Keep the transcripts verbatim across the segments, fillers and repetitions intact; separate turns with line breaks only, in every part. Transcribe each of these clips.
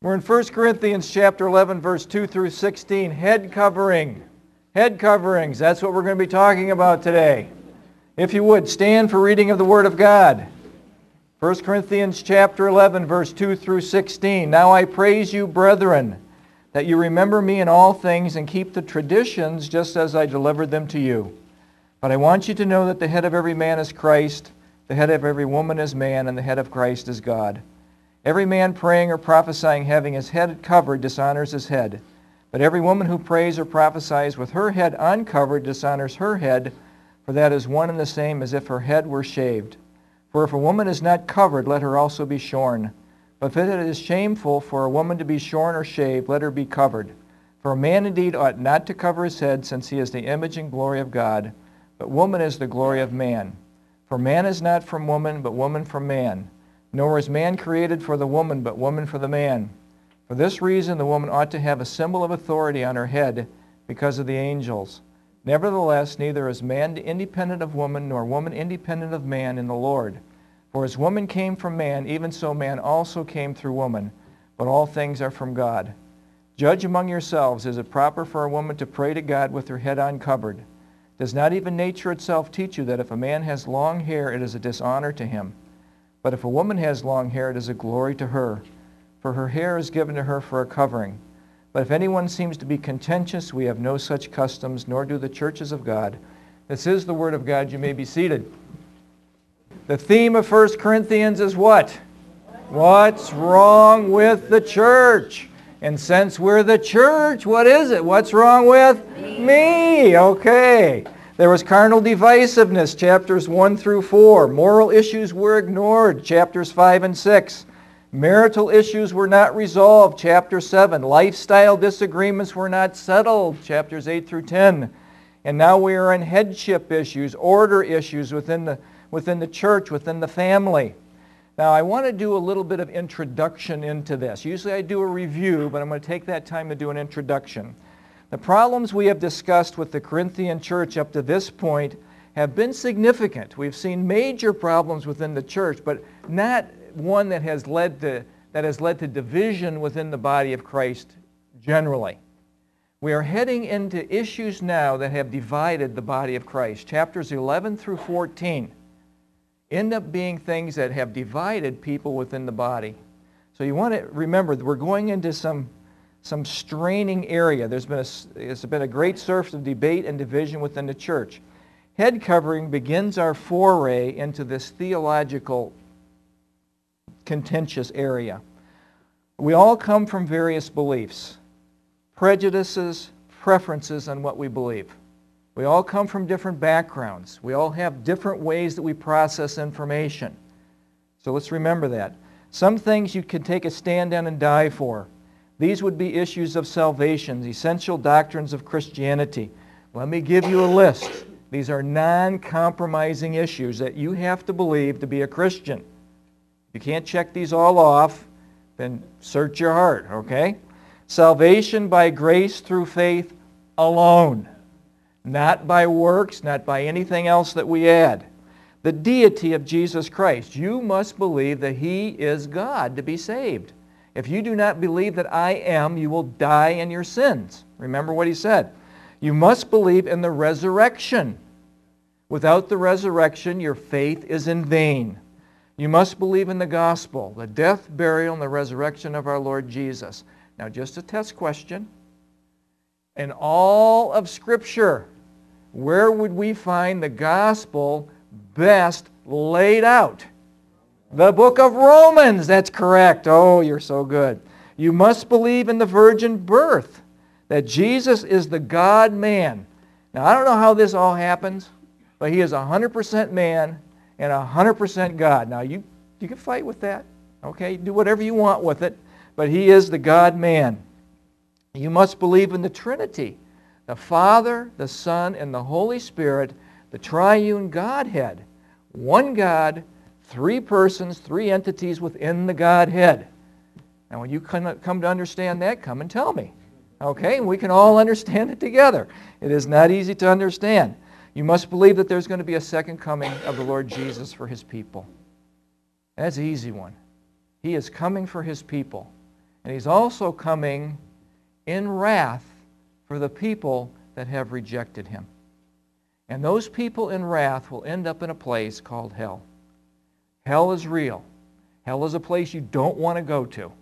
We're in First Corinthians chapter eleven, verse two through sixteen, head covering. Head coverings, that's what we're going to be talking about today. If you would, stand for reading of the Word of God. First Corinthians chapter eleven, verse two through sixteen. Now I praise you, brethren, that you remember me in all things and keep the traditions just as I delivered them to you. But I want you to know that the head of every man is Christ, the head of every woman is man, and the head of Christ is God. Every man praying or prophesying having his head covered dishonors his head. But every woman who prays or prophesies with her head uncovered dishonors her head, for that is one and the same as if her head were shaved. For if a woman is not covered, let her also be shorn. But if it is shameful for a woman to be shorn or shaved, let her be covered. For a man indeed ought not to cover his head, since he is the image and glory of God, but woman is the glory of man. For man is not from woman, but woman from man. Nor is man created for the woman, but woman for the man. For this reason the woman ought to have a symbol of authority on her head because of the angels. Nevertheless, neither is man independent of woman, nor woman independent of man in the Lord. For as woman came from man, even so man also came through woman. But all things are from God. Judge among yourselves, is it proper for a woman to pray to God with her head uncovered? Does not even nature itself teach you that if a man has long hair, it is a dishonor to him? But if a woman has long hair, it is a glory to her, for her hair is given to her for a covering. But if anyone seems to be contentious, we have no such customs, nor do the churches of God. This is the word of God. You may be seated. The theme of First Corinthians is what? What's wrong with the church? And since we're the church, what is it? What's wrong with me? Me. Okay. There was carnal divisiveness, chapters one through four. Moral issues were ignored, chapters five and six. Marital issues were not resolved, chapter seven. Lifestyle disagreements were not settled, chapters eight through ten. And now we are in headship issues, order issues within the, within the church, within the family. Now I want to do a little bit of introduction into this. Usually I do a review, but I'm going to take that time to do an introduction. The problems we have discussed with the Corinthian church up to this point have been significant. We've seen major problems within the church, but not one that has led to, that has led to division within the body of Christ generally. We are heading into issues now that have divided the body of Christ. Chapters eleven through fourteen end up being things that have divided people within the body. So you want to remember that we're going into some some straining area. There's been a, there's been a great surf of debate and division within the church. Head covering begins our foray into this theological contentious area. We all come from various beliefs, prejudices, preferences on what we believe. We all come from different backgrounds. We all have different ways that we process information. So let's remember that. Some things you can take a stand on and die for. These would be issues of salvation, the essential doctrines of Christianity. Let me give you a list. These are non-compromising issues that you have to believe to be a Christian. You can't check these all off, then search your heart, okay? Salvation by grace through faith alone. Not by works, not by anything else that we add. The deity of Jesus Christ. You must believe that He is God to be saved. If you do not believe that I am, you will die in your sins. Remember what He said. You must believe in the resurrection. Without the resurrection, your faith is in vain. You must believe in the gospel, the death, burial, and the resurrection of our Lord Jesus. Now, just a test question. In all of Scripture, where would we find the gospel best laid out? The book of Romans, that's correct. Oh, you're so good. You must believe in the virgin birth, that Jesus is the God-man. Now, I don't know how this all happens, but He is one hundred percent man and one hundred percent God. Now, you, you can fight with that. Okay, do whatever you want with it, but He is the God-man. You must believe in the Trinity, the Father, the Son, and the Holy Spirit, the triune Godhead. One God, three persons, three entities within the Godhead. Now when you come to understand that, come and tell me. Okay, and we can all understand it together. It is not easy to understand. You must believe that there's going to be a second coming of the Lord Jesus for His people. That's an easy one. He is coming for His people. And he's also coming in wrath for the people that have rejected him. And those people in wrath will end up in a place called hell. Hell is real. Hell is a place you don't want to go to.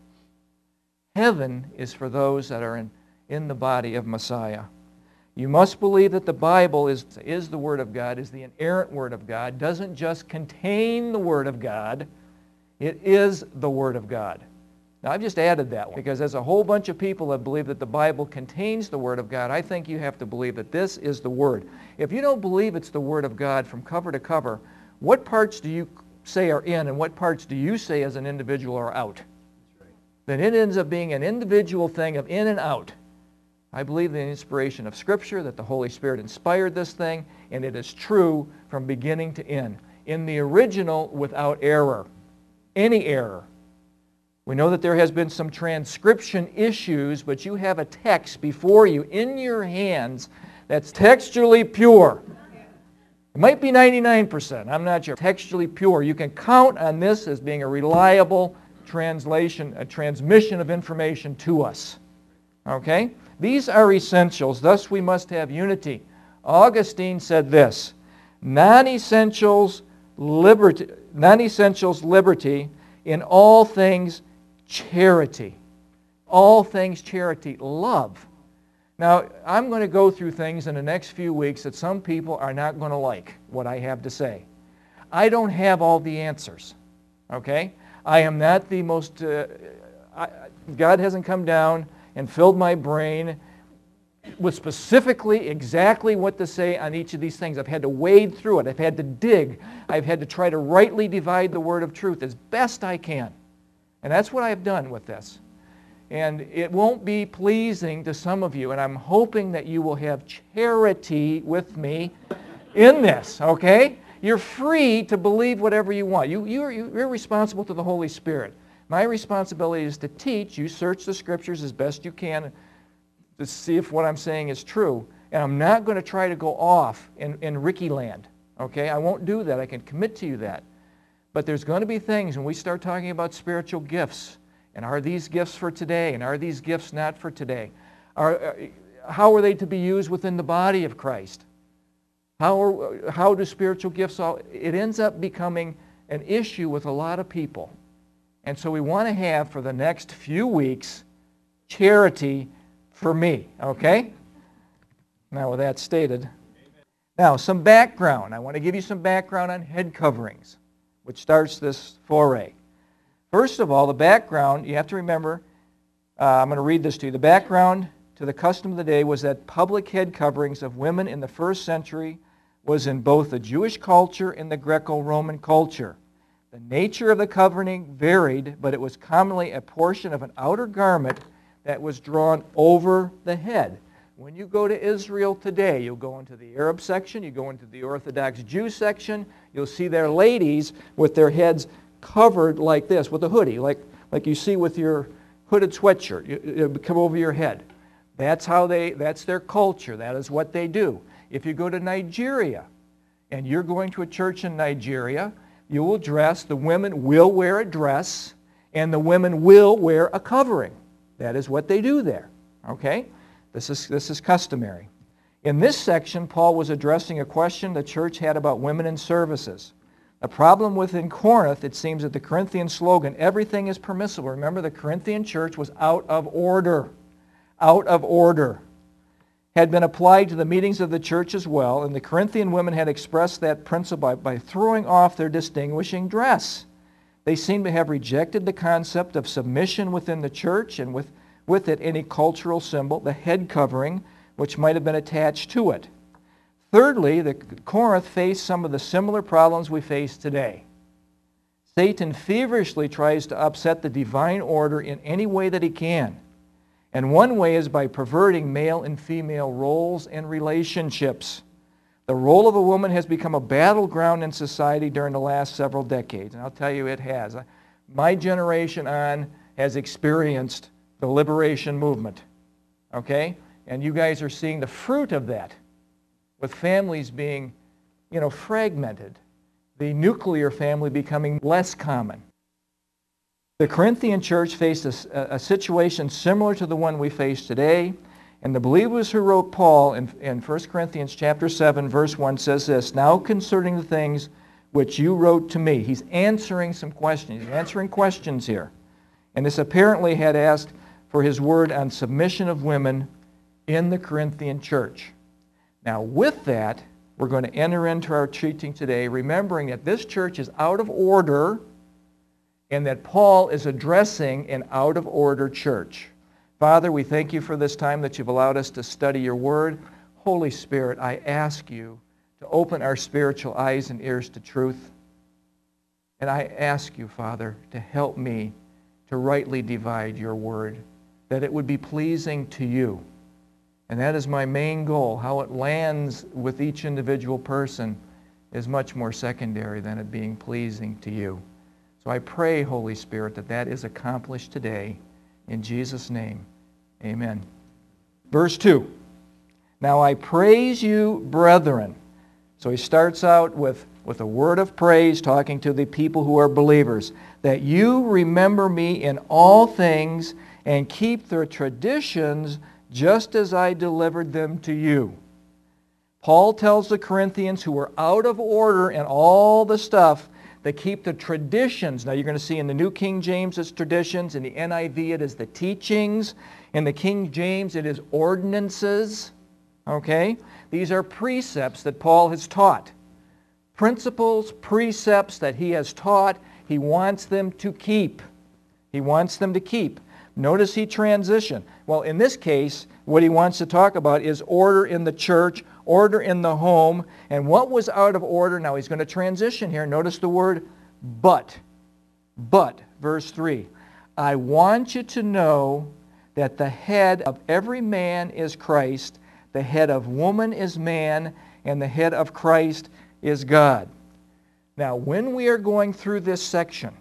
Heaven is for those that are in, in the body of Messiah. You must believe that the Bible is, is the Word of God, is the inerrant Word of God, doesn't just contain the Word of God, it is the Word of God. Now, I've just added that one because there's a whole bunch of people that believe that the Bible contains the Word of God. I think you have to believe that this is the Word. If you don't believe it's the Word of God from cover to cover, what parts do you say are in and what parts do you say as an individual are out? That's right. Then it ends up being an individual thing of in and out. I believe in the inspiration of Scripture, that the Holy Spirit inspired this thing, and it is true from beginning to end. In the original, without error. Any error. We know that there has been some transcription issues, but you have a text before you in your hands that's textually pure. It might be ninety-nine percent, I'm not sure. Textually pure. You can count on this as being a reliable translation, a transmission of information to us. Okay? These are essentials, thus we must have unity. Augustine said this, non-essentials liberty, non-essentials liberty, in all things charity. All things charity. Love. Now, I'm going to go through things in the next few weeks that some people are not going to like what I have to say. I don't have all the answers. Okay? I am not the most... Uh, I, God hasn't come down and filled my brain with specifically exactly what to say on each of these things. I've had to wade through it. I've had to dig. I've had to try to rightly divide the word of truth as best I can. And that's what I've done with this. And it won't be pleasing to some of you, and I'm hoping that you will have charity with me in this, okay? You're free to believe whatever you want. You, you're, you're responsible to the Holy Spirit. My responsibility is to teach. You search the Scriptures as best you can to see if what I'm saying is true. And I'm not going to try to go off in, in Ricky land. Okay? I won't do that. I can commit to you that. But there's going to be things when we start talking about spiritual gifts. And are these gifts for today? And are these gifts not for today? Are, how are they to be used within the body of Christ? How, are, how do spiritual gifts all... It ends up becoming an issue with a lot of people. And so we want to have, for the next few weeks, charity for me, okay? Now, with that stated, now, some background. I want to give you some background on head coverings, which starts this foray. First of all, the background, you have to remember, uh, I'm going to read this to you. The background to the custom of the day was that public head coverings of women in the first century was in both the Jewish culture and the Greco-Roman culture. The nature of the covering varied, but it was commonly a portion of an outer garment that was drawn over the head. When you go to Israel today, you'll go into the Arab section, you go into the Orthodox Jew section, you'll see their ladies with their heads covered like this, with a hoodie, like, like you see with your hooded sweatshirt. It would come over your head. That's how they, that's their culture. That is what they do. If you go to Nigeria, and you're going to a church in Nigeria, you will dress, the women will wear a dress, and the women will wear a covering. That is what they do there. Okay? This is, this is customary. In this section, Paul was addressing a question the church had about women in services. The problem within Corinth, it seems that the Corinthian slogan, everything is permissible. Remember, the Corinthian church was out of order. Out of order. Had been applied to the meetings of the church as well, and the Corinthian women had expressed that principle by, by throwing off their distinguishing dress. They seem to have rejected the concept of submission within the church, and with, with it any cultural symbol, the head covering, which might have been attached to it. Thirdly, the Corinth faced some of the similar problems we face today. Satan feverishly tries to upset the divine order in any way that he can. And one way is by perverting male and female roles and relationships. The role of a woman has become a battleground in society during the last several decades. And I'll tell you, it has. My generation on has experienced the liberation movement. Okay? And you guys are seeing the fruit of that, with families being, you know, fragmented. The nuclear family becoming less common. The Corinthian church faced a, a situation similar to the one we face today. And the believers who wrote Paul in, in First Corinthians chapter seven, verse one says this, "Now concerning the things which you wrote to me." He's answering some questions. He's answering questions here. And this apparently had asked for his word on submission of women in the Corinthian church. Now with that, we're going to enter into our teaching today, remembering that this church is out of order and that Paul is addressing an out-of-order church. Father, we thank you for this time that you've allowed us to study your word. Holy Spirit, I ask you to open our spiritual eyes and ears to truth. And I ask you, Father, to help me to rightly divide your word, that it would be pleasing to you. And that is my main goal. How it lands with each individual person is much more secondary than it being pleasing to you. So I pray, Holy Spirit, that that is accomplished today. In Jesus' name, amen. Verse two. "Now I praise you, brethren." So he starts out with, with a word of praise, talking to the people who are believers, "that you remember me in all things and keep their traditions just as I delivered them to you." Paul tells the Corinthians who were out of order and all the stuff, they keep the traditions. Now you're going to see in the New King James it's traditions. In the N I V it is the teachings. In the King James it is ordinances. Okay? These are precepts that Paul has taught. Principles, precepts that he has taught, he wants them to keep. He wants them to keep. Notice he transitioned. Well, in this case, what he wants to talk about is order in the church, order in the home, and what was out of order. Now he's going to transition here. Notice the word but. But, verse three, "I want you to know that the head of every man is Christ, the head of woman is man, and the head of Christ is God." Now, when we are going through this section,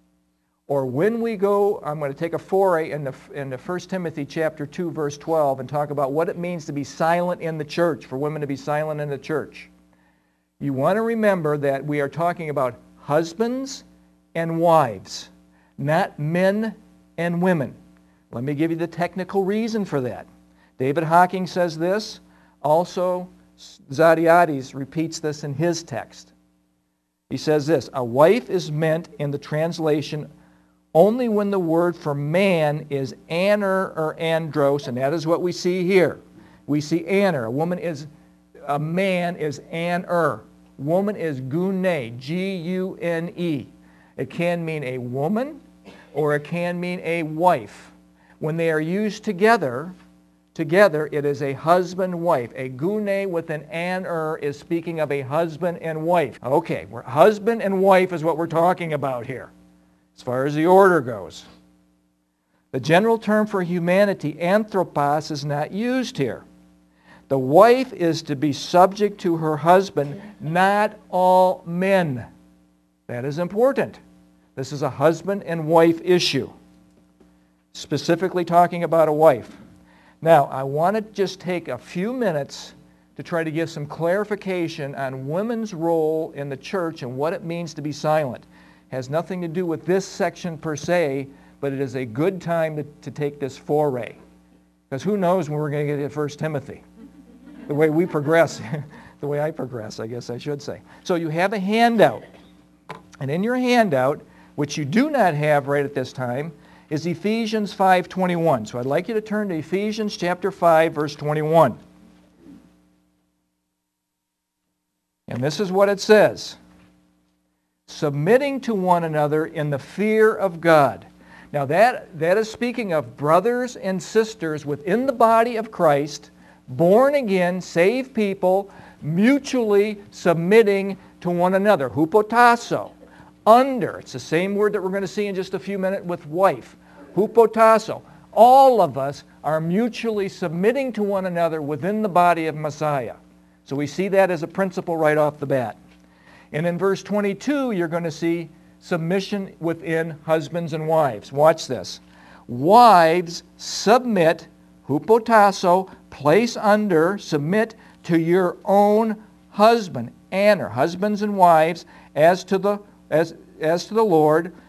or when we go, I'm going to take a foray in the, in the First Timothy chapter two, verse twelve, and talk about what it means to be silent in the church, for women to be silent in the church. You want to remember that we are talking about husbands and wives, not men and women. Let me give you the technical reason for that. David Hocking says this. Also, Zadiades repeats this in his text. He says this, "A wife is meant in the translation only when the word for man is aner or andros," and that is what we see here. We see aner. A woman is, a man is aner. Woman is gune, G U N E. It can mean a woman or it can mean a wife. When they are used together, together it is a husband-wife. A gune with an aner is speaking of a husband and wife. Okay, we're, husband and wife is what we're talking about here, as far as the order goes. The general term for humanity, anthropos, is not used here. The wife is to be subject to her husband, not all men. That is important. This is a husband and wife issue, specifically talking about a wife. Now, I want to just take a few minutes to try to give some clarification on women's role in the church and what it means to be silent. Has nothing to do with this section per se, but it is a good time to, to take this foray. Because who knows when we're going to get to First Timothy. The way we progress, the way I progress, I guess I should say. So you have a handout. And in your handout, which you do not have right at this time, is Ephesians five twenty-one. So I'd like you to turn to Ephesians chapter five, verse twenty-one. And this is what it says. Submitting to one another in the fear of God. Now that, that is speaking of brothers and sisters within the body of Christ, born again, saved people, mutually submitting to one another. Hupotasso. Under. It's the same word that we're going to see in just a few minutes with wife. Hupotasso. All of us are mutually submitting to one another within the body of Messiah. So we see that as a principle right off the bat. And in verse twenty-two, you're going to see submission within husbands and wives. Watch this. Wives, submit, hupotasso, place under, submit to your own husband, aner, husbands and wives, as to the as as to the Lord,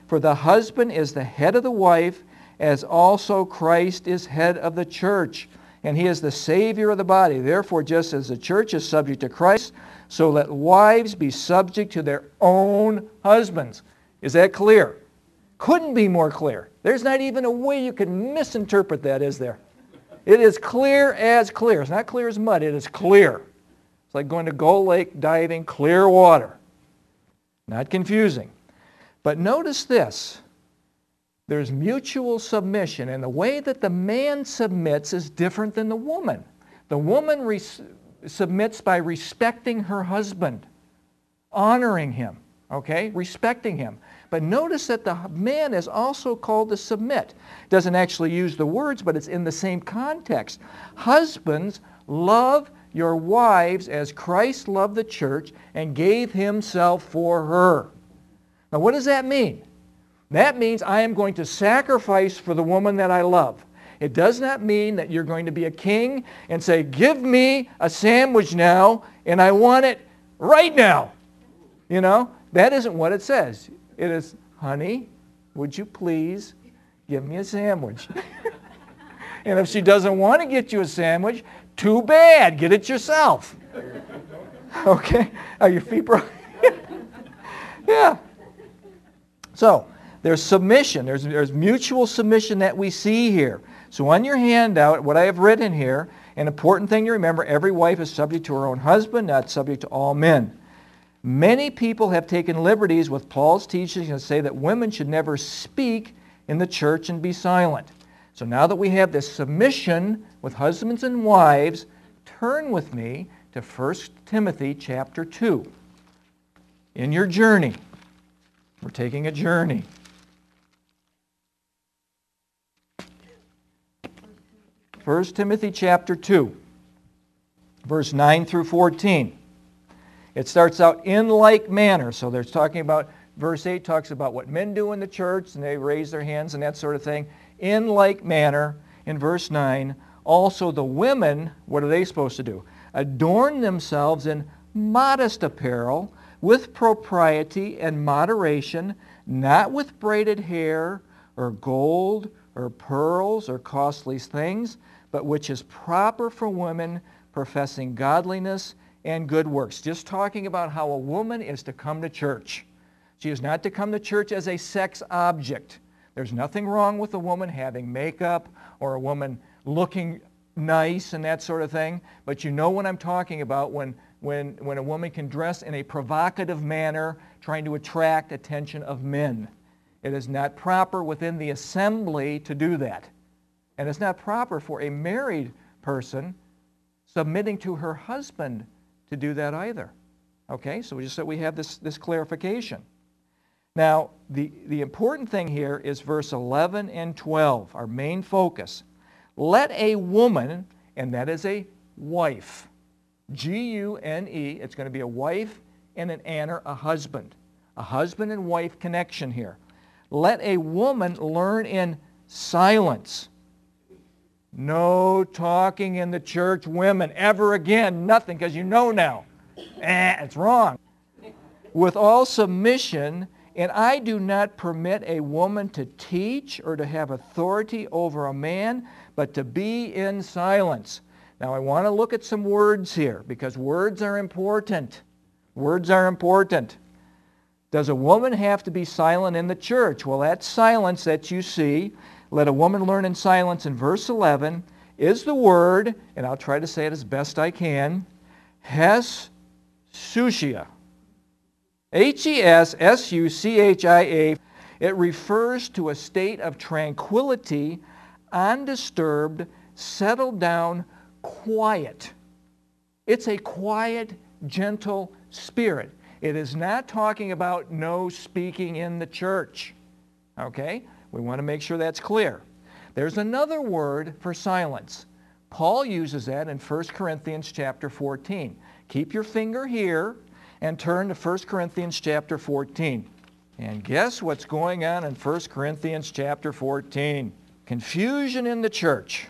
For the husband is the head of the wife, as also Christ is head of the church, and he is the Savior of the body. Therefore, just as the church is subject to Christ, so let wives be subject to their own husbands. Is that clear? Couldn't be more clear. There's not even a way you can misinterpret that, is there? It is clear as clear. It's not clear as mud. It is clear. It's like going to Gull Lake diving, clear water. Not confusing. But notice this. There's mutual submission, and the way that the man submits is different than the woman. The woman res- submits by respecting her husband, honoring him, okay, respecting him. But notice that the man is also called to submit. Doesn't actually use the words, but it's in the same context. Husbands, love your wives as Christ loved the church and gave himself for her. Now what does that mean? That means I am going to sacrifice for the woman that I love. It does not mean that you're going to be a king and say, give me a sandwich now and I want it right now. You know, that isn't what it says. It is, honey, would you please give me a sandwich? And if she doesn't want to get you a sandwich, too bad, get it yourself. Okay? Are your feet broken? Yeah. So, there's submission. There's, there's mutual submission that we see here. So on your handout, what I have written here, an important thing to remember, every wife is subject to her own husband, not subject to all men. Many people have taken liberties with Paul's teachings and say that women should never speak in the church and be silent. So now that we have this submission with husbands and wives, turn with me to First Timothy chapter two. In your journey, we're taking a journey. First Timothy chapter two, verse nine through fourteen. It starts out in like manner. So there's talking about, verse eight talks about what men do in the church, and they raise their hands and that sort of thing. In like manner, in verse nine, also the women, what are they supposed to do? Adorn themselves in modest apparel, with propriety and moderation, not with braided hair, or gold, or pearls, or costly things, but which is proper for women, professing godliness and good works. Just talking about how a woman is to come to church. She is not to come to church as a sex object. There's nothing wrong with a woman having makeup or a woman looking nice and that sort of thing. But you know what I'm talking about when, when, when a woman can dress in a provocative manner trying to attract attention of men. It is not proper within the assembly to do that. And it's not proper for a married person submitting to her husband to do that either. Okay, so just so we have this, this clarification. Now, the, the important thing here is verse eleven and twelve, our main focus. Let a woman, and that is a wife, G U N E, it's going to be a wife and an anner, a husband. A husband and wife connection here. Let a woman learn in silence. No talking in the church, women, ever again, nothing, because you know now. Eh, it's wrong. With all submission, and I do not permit a woman to teach or to have authority over a man, but to be in silence. Now I want to look at some words here, because words are important. Words are important. Does a woman have to be silent in the church? Well, that silence that you see, let a woman learn in silence in verse eleven, is the word, and I'll try to say it as best I can, hesuchia. H E S S U C H I A. It refers to a state of tranquility, undisturbed, settled down, quiet. It's a quiet, gentle spirit. It is not talking about no speaking in the church. Okay? We want to make sure that's clear. There's another word for silence. Paul uses that in First Corinthians chapter fourteen. Keep your finger here and turn to First Corinthians chapter fourteen. And guess what's going on in First Corinthians chapter fourteen? Confusion in the church.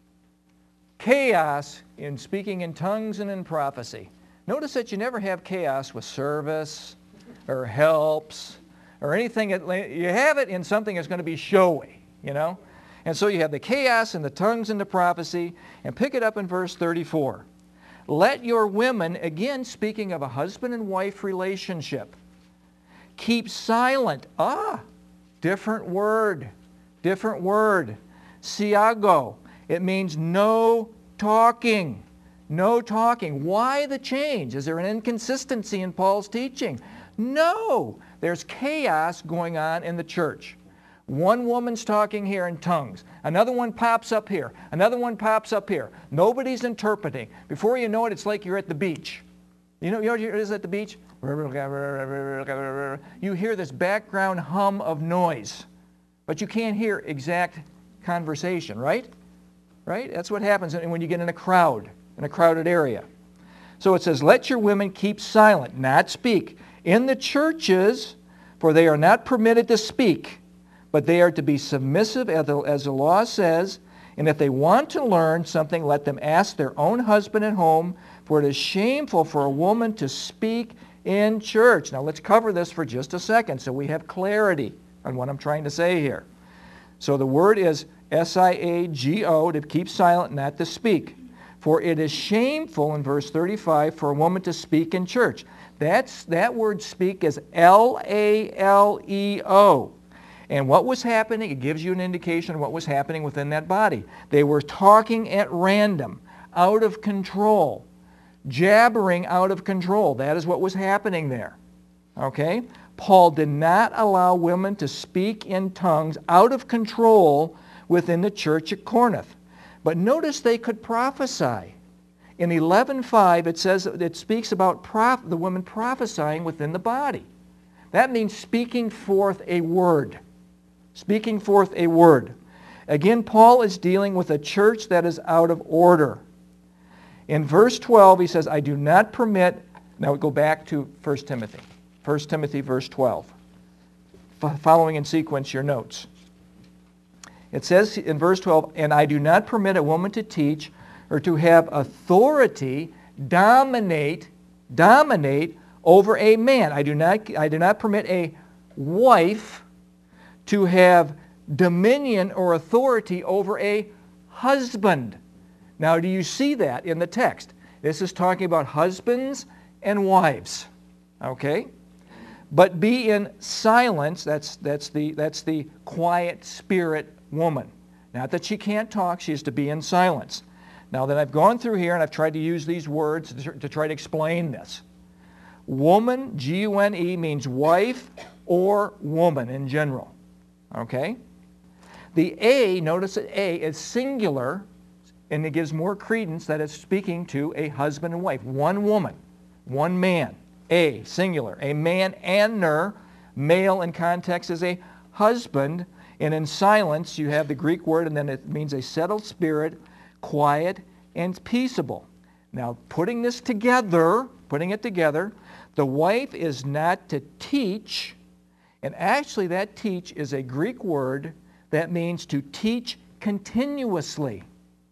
Chaos in speaking in tongues and in prophecy. Notice that you never have chaos with service or helps or anything. You have it in something that's going to be showy, you know. And so you have the chaos and the tongues and the prophecy. And pick it up in verse thirty-four. Let your women, again speaking of a husband and wife relationship, keep silent. Ah, different word, different word. Siago. It means no talking. No talking. Why the change? Is there an inconsistency in Paul's teaching? No. There's chaos going on in the church. One woman's talking here in tongues. Another one pops up here. Another one pops up here. Nobody's interpreting. Before you know it, it's like you're at the beach. You know, you know what it is at the beach? You hear this background hum of noise, but you can't hear exact conversation, right? Right? That's what happens when you get in a crowd, in a crowded area. So it says, let your women keep silent, not speak. In the churches, for they are not permitted to speak, but they are to be submissive as the, as the law says, and if they want to learn something, let them ask their own husband at home, for it is shameful for a woman to speak in church. Now let's cover this for just a second so we have clarity on what I'm trying to say here. So the word is S I A G O, to keep silent, not to speak. For it is shameful, in verse thirty-five, for a woman to speak in church. That's, that word speak is L A L E O. And what was happening, it gives you an indication of what was happening within that body. They were talking at random, out of control, jabbering out of control. That is what was happening there. Okay? Paul did not allow women to speak in tongues out of control within the church at Corinth. But notice they could prophesy. In eleven five, it says, it speaks about prof- the women prophesying within the body. That means speaking forth a word. Speaking forth a word. Again, Paul is dealing with a church that is out of order. In verse twelve, he says, I do not permit, now we go back to First Timothy. First Timothy verse twelve. F- following in sequence your notes. It says in verse twelve, and I do not permit a woman to teach or to have authority dominate, dominate over a man. I do not, I do not permit a wife to have dominion or authority over a husband. Now, do you see that in the text? This is talking about husbands and wives. Okay? But be in silence. That's, that's, the, that's the quiet spirit woman. Not that she can't talk. She is to be in silence. Now that I've gone through here and I've tried to use these words to, to try to explain this. Woman, G U N E, means wife or woman in general. Okay? The A, notice that A is singular, and it gives more credence that it's speaking to a husband and wife. One woman, one man. A, singular. A man and ner, male in context is a husband, and in silence you have the Greek word, and then it means a settled spirit, quiet and peaceable. Now, putting this together, putting it together, the wife is not to teach, and actually that teach is a Greek word that means to teach continuously.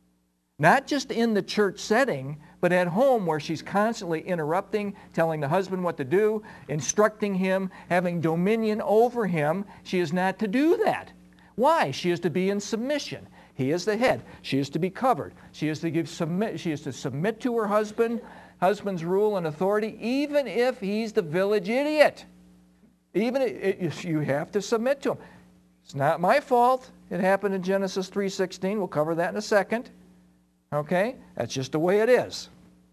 Not just in the church setting, but at home where she's constantly interrupting, telling the husband what to do, instructing him, having dominion over him. She is not to do that. Why? She is to be in submission. He is the head. She is to be covered. She is to give submit. She is to submit to her husband, husband's rule and authority, even if he's the village idiot. Even if you have to submit to him. It's not my fault. It happened in Genesis three sixteen. We'll cover that in a second. Okay? That's just the way it is.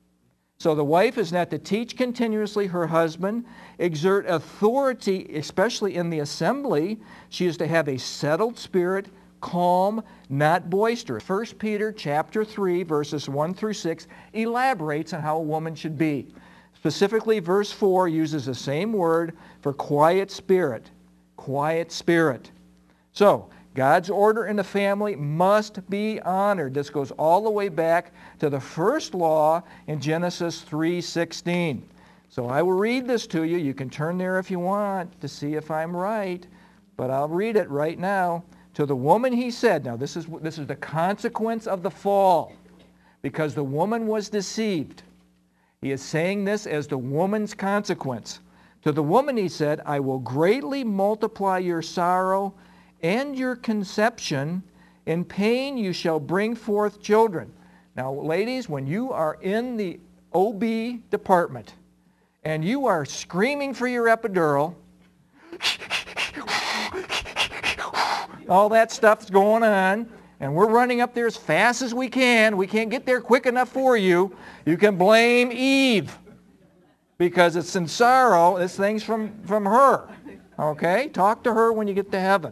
So the wife is not to teach continuously her husband, exert authority, especially in the assembly. She is to have a settled spirit, calm, not boisterous. First Peter chapter three, verses one through six, elaborates on how a woman should be. Specifically, verse four uses the same word for quiet spirit. Quiet spirit. So, God's order in the family must be honored. This goes all the way back to the first law in Genesis three sixteen. So I will read this to you. You can turn there if you want to see if I'm right, but I'll read it right now. To the woman he said, now this is, this is the consequence of the fall, because the woman was deceived. He is saying this as the woman's consequence. To the woman he said, I will greatly multiply your sorrow and your conception. In pain you shall bring forth children. Now, ladies, when you are in the O B department and you are screaming for your epidural, all that stuff's going on, and we're running up there as fast as we can. We can't get there quick enough for you. You can blame Eve because it's in sorrow. This thing's from, from her. Okay? Talk to her when you get to heaven.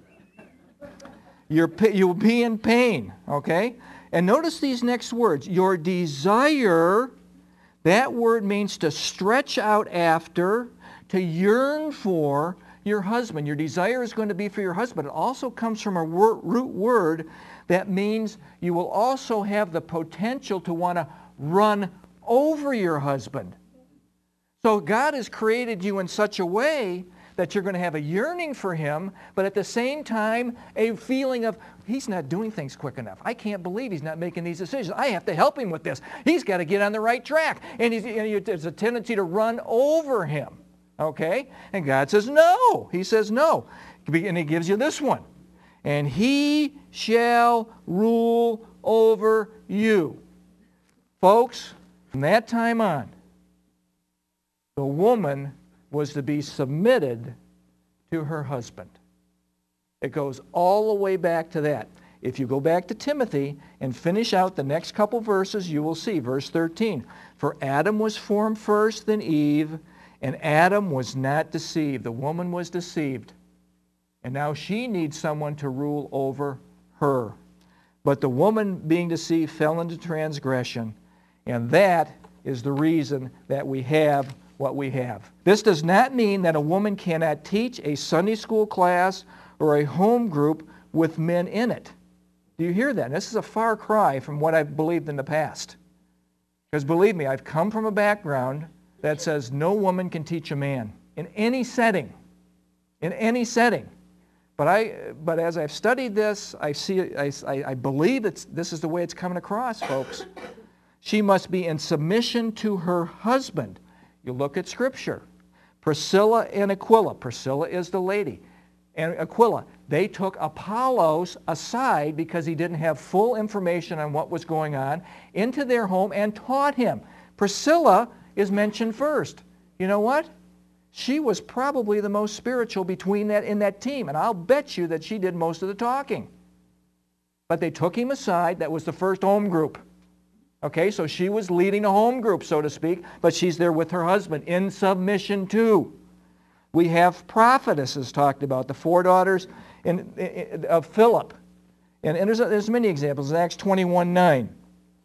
You're, you'll be in pain. Okay? And notice these next words. Your desire, that word means to stretch out after, to yearn for your husband. Your desire is going to be for your husband. It also comes from a wor- root word that means you will also have the potential to want to run over your husband. So God has created you in such a way that you're going to have a yearning for him, but at the same time, a feeling of, he's not doing things quick enough. I can't believe he's not making these decisions. I have to help him with this. He's got to get on the right track. And, he's, and there's a tendency to run over him. Okay? And God says no. He says no. And he gives you this one. And he shall rule over you. Folks, from that time on, the woman was to be submitted to her husband. It goes all the way back to that. If you go back to Timothy and finish out the next couple verses, you will see, verse thirteen, for Adam was formed first, then Eve, and Adam was not deceived. The woman was deceived. And now she needs someone to rule over her. But the woman being deceived fell into transgression, and that is the reason that we have what we have. This does not mean that a woman cannot teach a Sunday school class or a home group with men in it. Do you hear that? This is a far cry from what I've believed in the past. Because believe me, I've come from a background that says no woman can teach a man in any setting. In any setting. But I, but as I've studied this, I see, I, I believe it's, this is the way it's coming across, folks. She must be in submission to her husband. You look at Scripture. Priscilla and Aquila. Priscilla is the lady. And Aquila, they took Apollos aside because he didn't have full information on what was going on into their home and taught him. Priscilla is mentioned first. You know what? She was probably the most spiritual between that in that team, and I'll bet you that she did most of the talking. But they took him aside. That was the first home group. Okay, so she was leading a home group, so to speak, but she's there with her husband in submission too. We have prophetesses talked about, the four daughters in, in, of Philip. And, and there's, there's many examples in Acts twenty-one nine.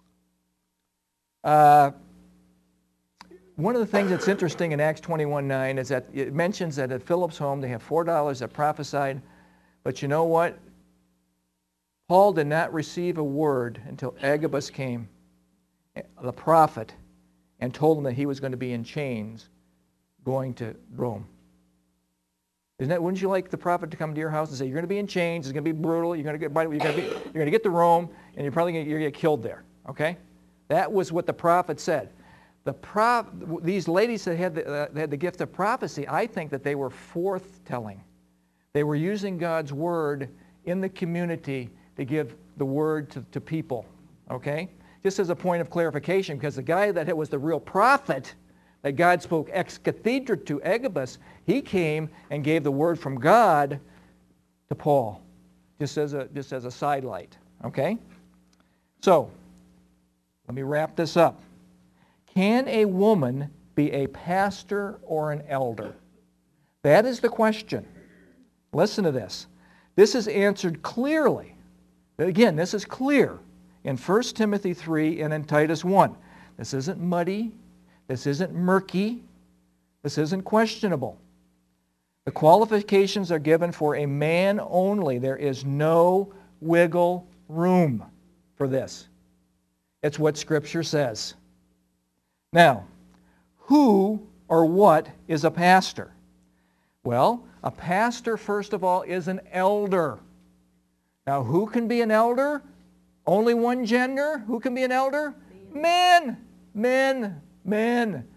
Uh, one of the things that's interesting in Acts twenty-one nine is that it mentions that at Philip's home they have four daughters that prophesied. But you know what? Paul did not receive a word until Agabus came, the prophet, and told him that he was going to be in chains going to Rome. Isn't that, wouldn't you like the prophet to come to your house and say, you're going to be in chains, it's going to be brutal, you're going to get, you're going to, be, you're going to get to Rome, and you're probably going to, you're going to get killed there, okay? That was what the prophet said. The prof, these ladies that had, the, uh, had the gift of prophecy, I think that they were forth-telling. They were using God's word in the community to give the word to, to people, okay? Just as a point of clarification, because the guy that was the real prophet that God spoke ex cathedra to, Agabus, he came and gave the word from God to Paul, just as a, just as a sidelight, okay? So, let me wrap this up. Can a woman be a pastor or an elder? That is the question. Listen to this. This is answered clearly. Again, this is clear in First Timothy three and in Titus one. This isn't muddy. This isn't murky. This isn't questionable. The qualifications are given for a man only. There is no wiggle room for this. It's what Scripture says. Now, who or what is a pastor? Well, a pastor, first of all, is an elder. Now, who can be an elder? Only one gender? Who can be an elder? Men. Men. Men.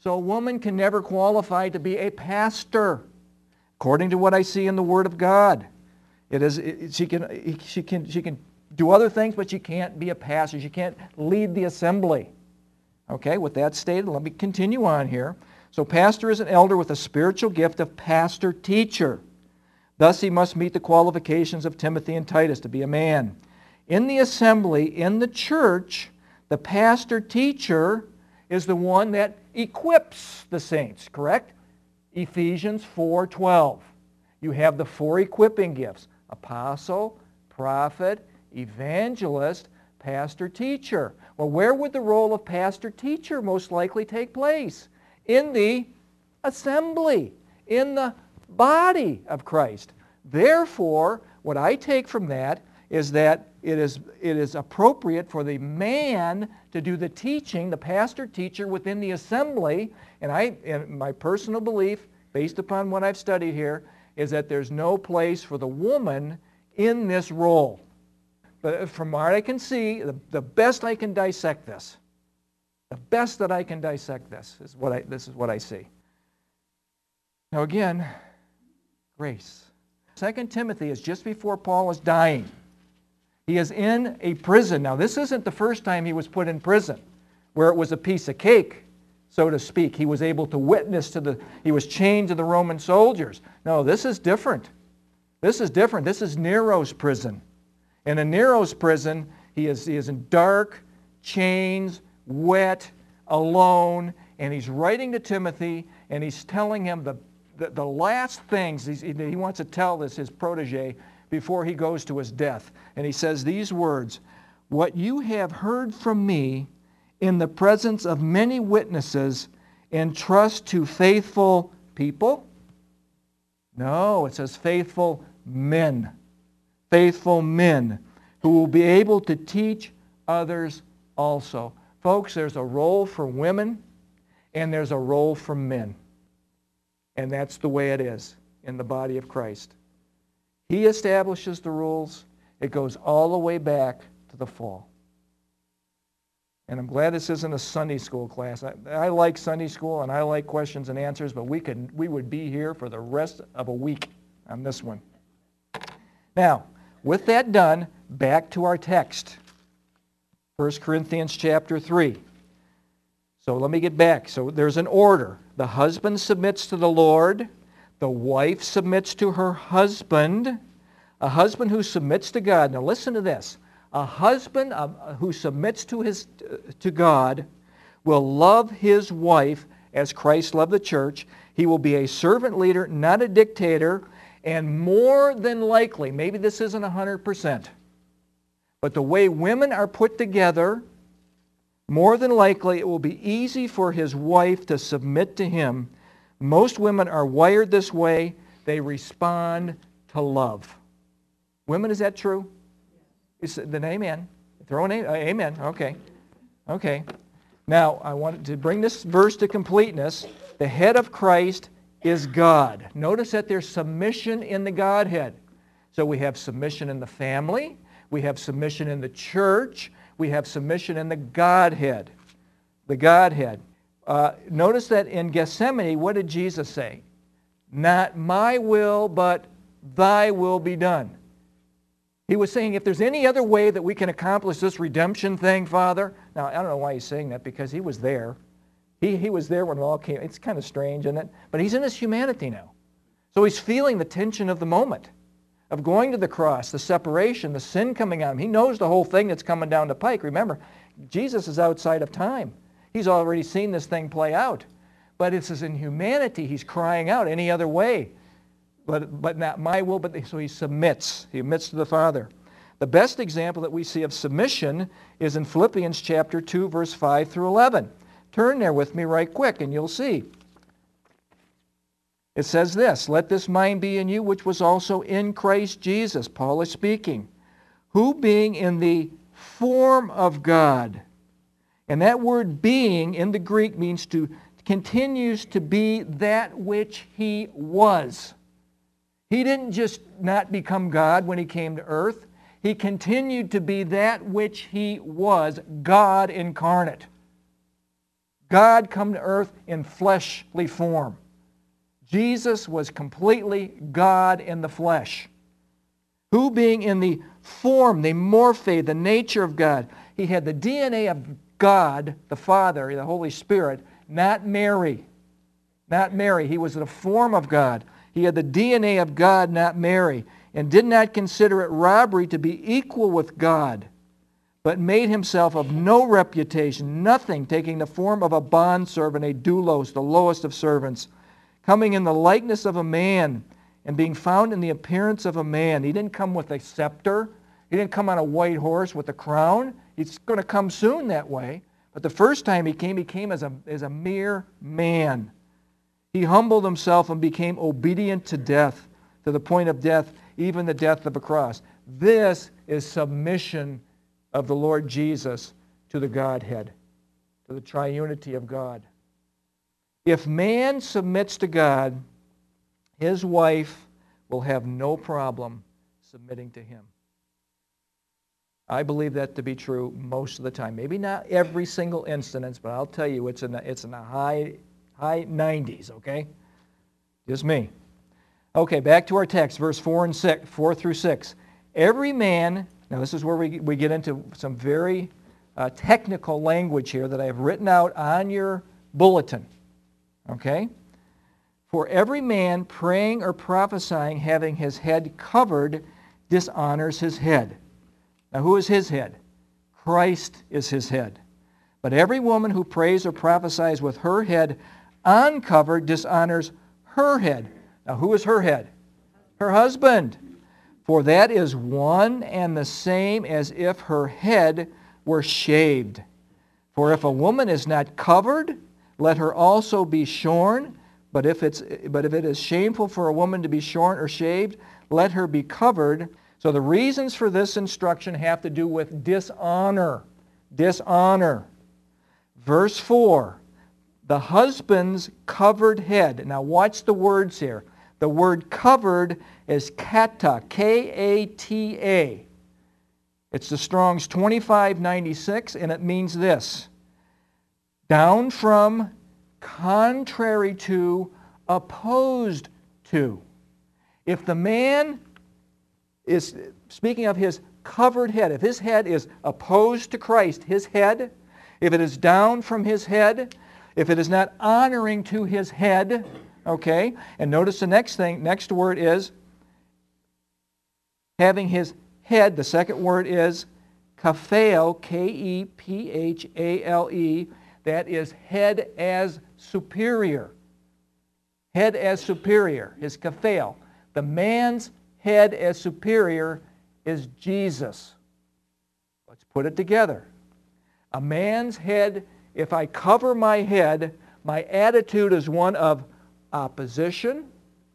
So a woman can never qualify to be a pastor, according to what I see in the Word of God. It is, it, she, can, she, can, she can do other things, but she can't be a pastor. She can't lead the assembly. Okay, with that stated, let me continue on here. So pastor is an elder with a spiritual gift of pastor-teacher. Thus he must meet the qualifications of Timothy and Titus to be a man. In the assembly, in the church, the pastor-teacher is the one that equips the saints, correct? Ephesians four twelve. You have the four equipping gifts: apostle, prophet, evangelist, pastor-teacher. Well, where would the role of pastor-teacher most likely take place? In the assembly, in the body of Christ. Therefore, what I take from that is that it is, it is appropriate for the man to do the teaching, the pastor-teacher within the assembly. And I, and my personal belief, based upon what I've studied here, is that there's no place for the woman in this role. But from what I can see, the, the best I can dissect this, the best that I can dissect this is what I, this is what I see. Now again, grace. Second Timothy is just before Paul is dying. He is in a prison. Now this isn't the first time he was put in prison, where it was a piece of cake, so to speak. He was able to witness to the, he was chained to the Roman soldiers. No, this is different. This is different. This is Nero's prison. And in Nero's prison, he is, he is in dark, chains, wet, alone, and he's writing to Timothy, and he's telling him the, the, the last things he's, he wants to tell this, his protege, before he goes to his death. And he says these words, "What you have heard from me in the presence of many witnesses, entrust to faithful people." No, it says faithful men. Faithful men who will be able to teach others also. Folks, there's a role for women and there's a role for men. And that's the way it is in the body of Christ. He establishes the rules. It goes all the way back to the fall. And I'm glad this isn't a Sunday school class. I, I like Sunday school and I like questions and answers, but we could we would be here for the rest of a week on this one. Now, with that done, back to our text. First Corinthians chapter three. So let me get back. So there's an order. The husband submits to the Lord. The wife submits to her husband. A husband who submits to God. Now listen to this. A husband who submits to, his, to God will love his wife as Christ loved the church. He will be a servant leader, not a dictator. And more than likely, maybe this isn't one hundred percent, but the way women are put together, more than likely it will be easy for his wife to submit to him. Most women are wired this way. They respond to love. Women, is that true? Is then amen. Throw an a, uh, amen. Okay. Okay. Now, I wanted to bring this verse to completeness. The head of Christ is God. Notice that there's submission in the Godhead. So we have submission in the family. We have submission in the church. We have submission in the Godhead. The Godhead. Uh, notice that in Gethsemane, what did Jesus say? Not my will, but thy will be done. He was saying, if there's any other way that we can accomplish this redemption thing, Father. Now, I don't know why he's saying that, because he was there. He, he was there when it all came. It's kind of strange, isn't it? But he's in his humanity now. So he's feeling the tension of the moment, of going to the cross, the separation, the sin coming on him. He knows the whole thing that's coming down the pike. Remember, Jesus is outside of time. He's already seen this thing play out. But it's as in humanity, he's crying out any other way. But, but not my will, but so he submits. He submits to the Father. The best example that we see of submission is in Philippians chapter two, verse five through eleven. Turn there with me right quick and you'll see. It says this, "Let this mind be in you, which was also in Christ Jesus." Paul is speaking. "Who being in the form of God." And that word being in the Greek means to continues to be that which he was. He didn't just not become God when he came to earth. He continued to be that which he was, God incarnate. God come to earth in fleshly form. Jesus was completely God in the flesh, who being in the form, the morphe, the nature of God, he had the D N A of God, the Father, the Holy Spirit, not Mary. Not Mary. He was the form of God. He had the D N A of God, not Mary, and did not consider it robbery to be equal with God, but made himself of no reputation, nothing, taking the form of a bondservant, a doulos, the lowest of servants, coming in the likeness of a man, and being found in the appearance of a man. He didn't come with a scepter. He didn't come on a white horse with a crown. He's going to come soon that way. But the first time he came, he came as a, as a mere man. He humbled himself and became obedient to death, to the point of death, even the death of a cross. This is submission of the Lord Jesus to the Godhead, to the triunity of God. If man submits to God, his wife will have no problem submitting to him. I believe that to be true most of the time. Maybe not every single instance, but I'll tell you it's in the, it's in the high, high nineties, okay? Just me. Okay, back to our text, verse four and six, four through six. Every man, now this is where we, we get into some very uh, technical language here that I have written out on your bulletin. Okay? For every man praying or prophesying having his head covered dishonors his head. Now who is his head? Christ is his head. But every woman who prays or prophesies with her head uncovered dishonors her head. Now who is her head? Her husband. For that is one and the same as if her head were shaved. For if a woman is not covered, let her also be shorn. But if, it's, but if it is shameful for a woman to be shorn or shaved, let her be covered. So the reasons for this instruction have to do with dishonor. Dishonor. Verse four, the husband's covered head. Now watch the words here. The word covered is kata, K A T A. It's the Strong's twenty-five ninety-six, and it means this: down from, contrary to, opposed to. If the man is speaking of his covered head, if his head is opposed to Christ, his head, if it is down from his head, if it is not honoring to his head, okay, and notice the next thing, next word is having his head, the second word is kaphale, K E P H A L E, that is head as superior. Head as superior, his kaphale. The man's head as superior is Jesus. Let's put it together. A man's head, if I cover my head, my attitude is one of opposition,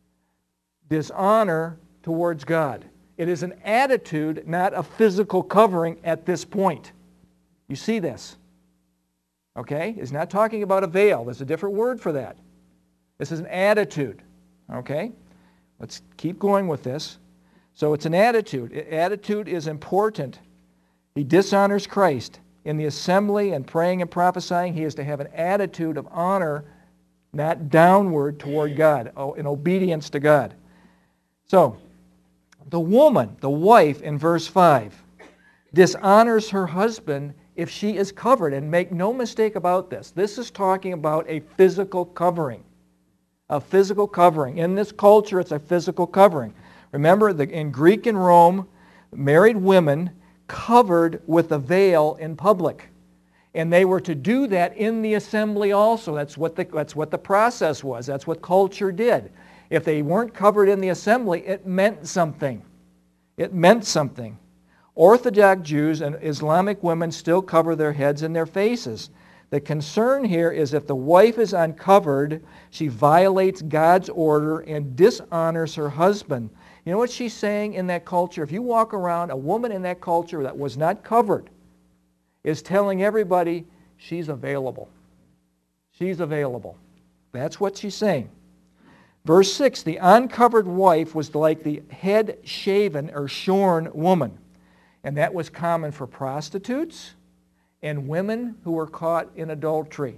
dishonor towards God. It is an attitude, not a physical covering at this point. You see this? Okay? It's not talking about a veil. There's a different word for that. This is an attitude. Okay? Let's keep going with this. So it's an attitude. Attitude is important. He dishonors Christ. In the assembly and praying and prophesying, he is to have an attitude of honor, not downward toward God, in obedience to God. So, the woman, the wife in verse five, dishonors her husband if she is covered. And make no mistake about this. This is talking about a physical covering. A physical covering. In this culture, it's a physical covering. Remember, the, in Greek and Rome, married women covered with a veil in public. And they were to do that in the assembly also. That's what the, that's what the process was. That's what culture did. If they weren't covered in the assembly, it meant something. It meant something. Orthodox Jews and Islamic women still cover their heads and their faces. The concern here is if the wife is uncovered, she violates God's order and dishonors her husband. You know what she's saying in that culture? If you walk around, a woman in that culture that was not covered is telling everybody she's available. She's available. That's what she's saying. Verse six, the uncovered wife was like the head shaven or shorn woman. And that was common for prostitutes and women who were caught in adultery.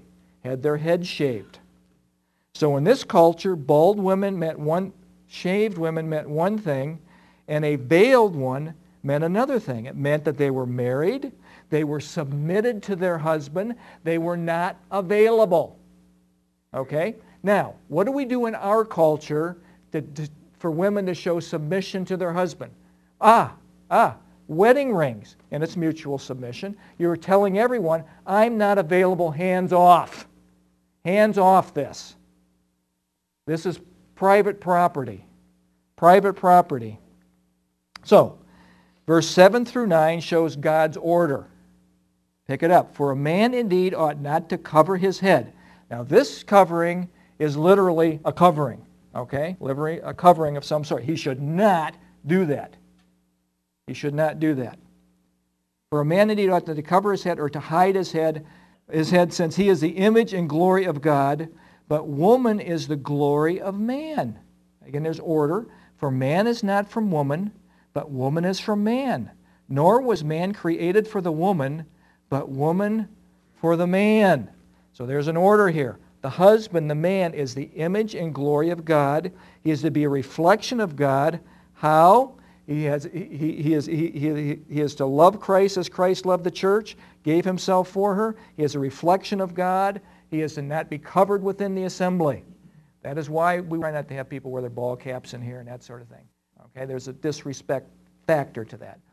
had their head shaved. So in this culture, bald women meant one, shaved women meant one thing, and a veiled one meant another thing. It meant that they were married, they were submitted to their husband, they were not available. Okay? Now, what do we do in our culture to, to, for women to show submission to their husband? Ah, ah, wedding rings, and it's mutual submission. You're telling everyone, I'm not available, hands off. Hands off this. This is private property. Private property. So, verse seven through nine shows God's order. Pick it up. For a man indeed ought not to cover his head. Now this covering is literally a covering. Okay? Literally a covering of some sort. He should not do that. He should not do that. For a man indeed ought not to cover his head or to hide his head, his head, since he is the image and glory of God, but woman is the glory of man. Again, there's order. For man is not from woman, but woman is from man. Nor was man created for the woman, but woman for the man. So there's an order here. The husband, the man, is the image and glory of God. He is to be a reflection of God. How? He, has, he, he, is, he, he, he is to love Christ as Christ loved the church, gave himself for her. He is a reflection of God. He is to not be covered within the assembly. That is why we try not to have people wear their ball caps in here and that sort of thing. Okay, there's a disrespect factor to that.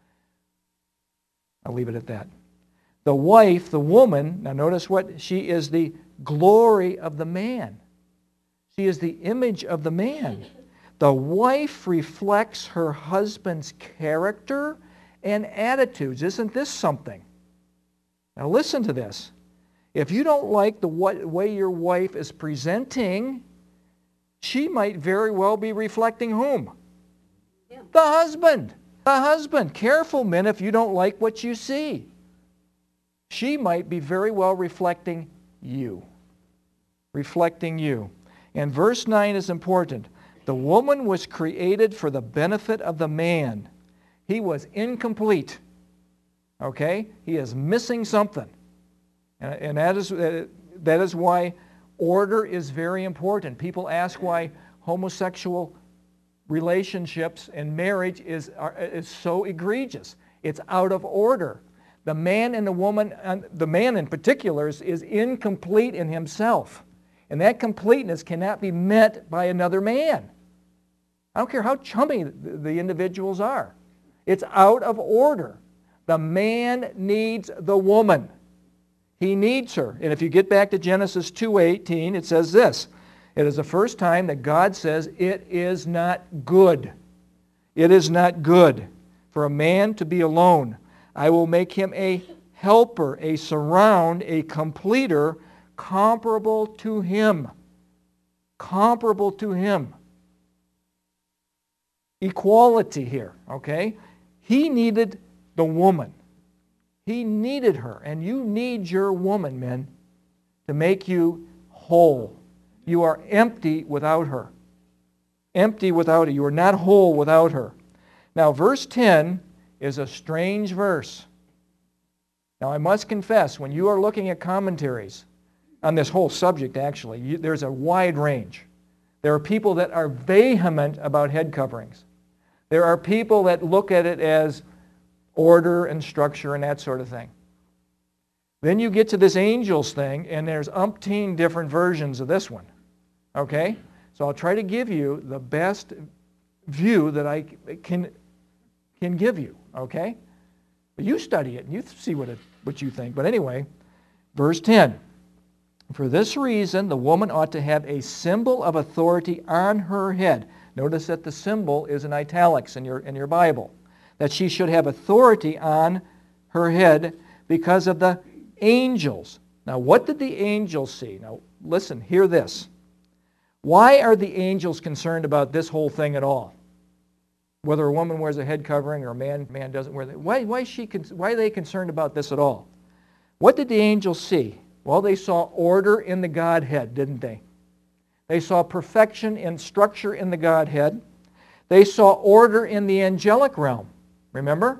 I'll leave it at that. The wife, the woman, now notice what, she is the glory of the man. She is the image of the man. The wife reflects her husband's character and attitudes. Isn't this something? Now listen to this. If you don't like the way your wife is presenting, she might very well be reflecting whom? Yeah. The husband. The husband. Careful, men, if you don't like what you see. She might be very well reflecting you. Reflecting you. And verse nine is important. The woman was created for the benefit of the man. He was incomplete. Okay? He is missing something. And, and that is, uh, that is why order is very important. People ask why homosexual relationships and marriage is, are, is so egregious. It's out of order. The man and the woman, and the man in particular, is, is incomplete in himself. And that completeness cannot be met by another man. I don't care how chummy the, the individuals are. It's out of order. The man needs the woman. He needs her. And if you get back to Genesis two eighteen, it says this. It is the first time that God says it is not good. It is not good for a man to be alone. I will make him a helper, a surround, a completer, comparable to him. Comparable to him. Equality here, okay? He needed the woman. He needed her, and you need your woman, men, to make you whole. You are empty without her. Empty without her. You are not whole without her. Now, verse ten is a strange verse. Now, I must confess, when you are looking at commentaries on this whole subject, actually, you, there's a wide range. There are people that are vehement about head coverings. There are people that look at it as order and structure and that sort of thing. Then you get to this angels thing, and there's umpteen different versions of this one. Okay? So I'll try to give you the best view that I can, can give you. Okay? But you study it, and you see what, it, what you think. But anyway, verse ten. For this reason, the woman ought to have a symbol of authority on her head. Notice that the symbol is in italics in your, in your Bible. That she should have authority on her head because of the angels. Now, what did the angels see? Now, listen, hear this. Why are the angels concerned about this whole thing at all? Whether a woman wears a head covering or a man, man doesn't wear that. Why, why, is she, why are they concerned about this at all? What did the angels see? Well, they saw order in the Godhead, didn't they? They saw perfection and structure in the Godhead. They saw order in the angelic realm. Remember?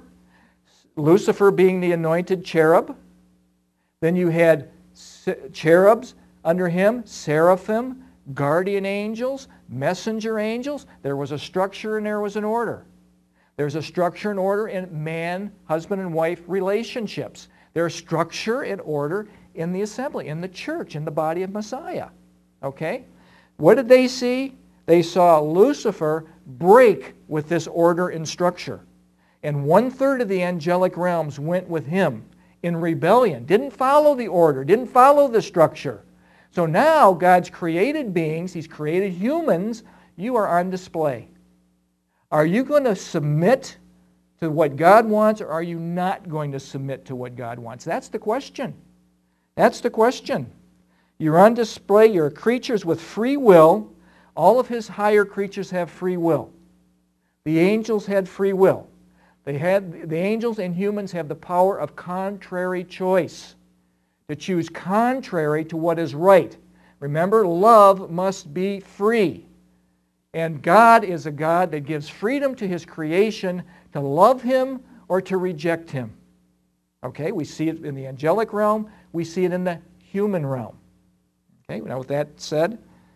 Lucifer being the anointed cherub. Then you had cherubs under him seraphim, guardian angels, messenger angels. There was a structure and there was an order. There's a structure and order in man, husband and wife relationships. There's structure and order in the assembly, in the church, in the body of Messiah. Okay? What did they see? They saw Lucifer break with this order and structure. And one-third of the angelic realms went with him in rebellion. Didn't follow the order, didn't follow the structure. So now God's created beings, He's created humans, you are on display. Are you going to submit to what God wants, or are you not going to submit to what God wants? That's the question. That's the question. You're on display. You're creatures with free will. All of His higher creatures have free will. The angels had free will. They had, the angels and humans have the power of contrary choice, to choose contrary to what is right. Remember, love must be free. And God is a God that gives freedom to His creation to love Him or to reject Him. Okay, we see it in the angelic realm. We see it in the human realm. Okay, now with that said,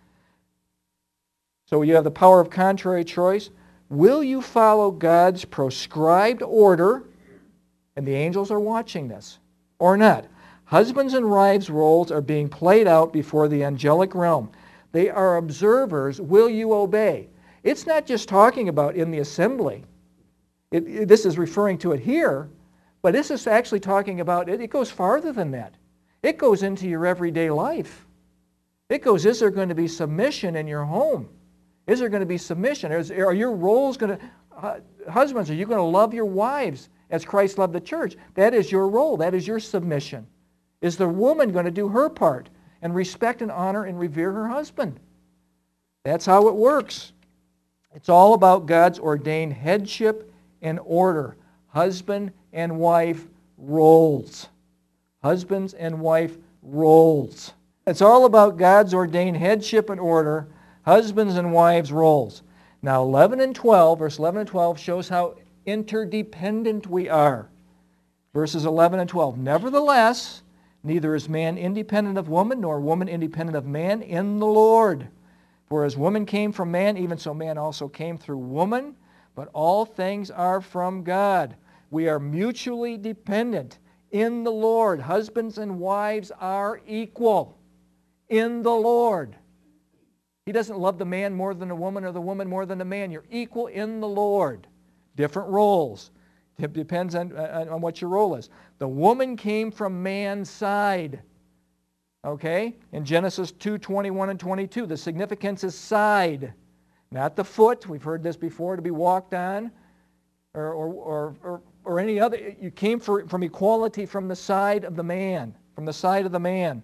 so you have the power of contrary choice. Will you follow God's prescribed order? And the angels are watching this, or not? Husbands and wives' roles are being played out before the angelic realm. They are observers. Will you obey? It's not just talking about in the assembly. It, it, this is referring to it here, but this is actually talking about, it, it goes farther than that. It goes into your everyday life. It goes, is there going to be submission in your home? Is there going to be submission? Is, are your roles going to, uh, husbands, are you going to love your wives as Christ loved the church? That is your role. That is your submission. Is the woman going to do her part and respect and honor and revere her husband? That's how it works. It's all about God's ordained headship and order. Husband and wife roles. Husbands and wife roles. It's all about God's ordained headship and order. Husbands and wives roles. Now eleven and twelve, verse eleven and twelve shows how interdependent we are. Verses eleven and twelve. Nevertheless, neither is man independent of woman, nor woman independent of man in the Lord. For as woman came from man, even so man also came through woman. But all things are from God. We are mutually dependent in the Lord. Husbands and wives are equal in the Lord. He doesn't love the man more than the woman or the woman more than the man. You're equal in the Lord. Different roles. It depends on, on what your role is. The woman came from man's side. Okay? In Genesis two, twenty-one and twenty-two, the significance is side. Not the foot. We've heard this before, to be walked on. Or, or, or, or, or any other. You came for, from equality from the side of the man. From the side of the man.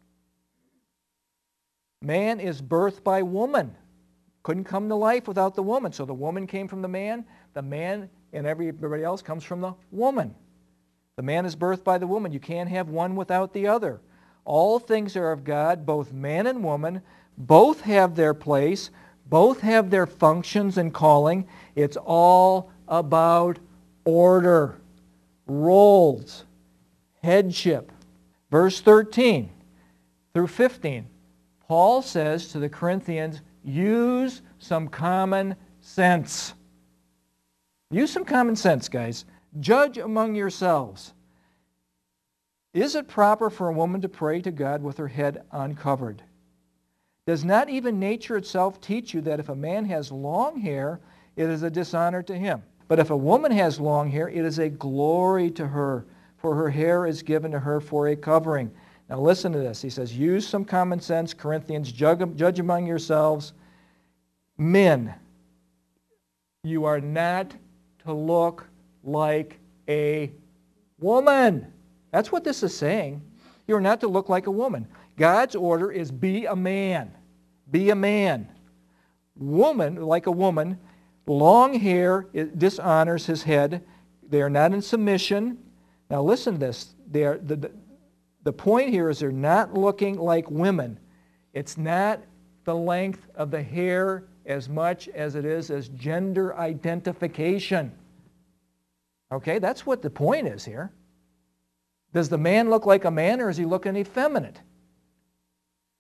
Man is birthed by woman. Couldn't come to life without the woman. So the woman came from the man. The man and everybody else comes from the woman. The man is birthed by the woman. You can't have one without the other. All things are of God, both man and woman. Both have their place. Both have their functions and calling. It's all about order, roles, headship. Verse thirteen through fifteen. Paul says to the Corinthians, use some common sense. Use some common sense, guys. Judge among yourselves. Is it proper for a woman to pray to God with her head uncovered? Does not even nature itself teach you that if a man has long hair, it is a dishonor to him? But if a woman has long hair, it is a glory to her, for her hair is given to her for a covering. Now listen to this. He says, use some common sense, Corinthians. Judge, judge among yourselves. Men, you are not to look like a woman. That's what this is saying. You are not to look like a woman. God's order is be a man. Be a man. Woman, like a woman, long hair it dishonors his head. They are not in submission. Now listen to this. They are, the, the, the point here is they're not looking like women. It's not the length of the hair as much as it is as gender identification. Okay, that's what the point is here. Does the man look like a man, or is he looking effeminate?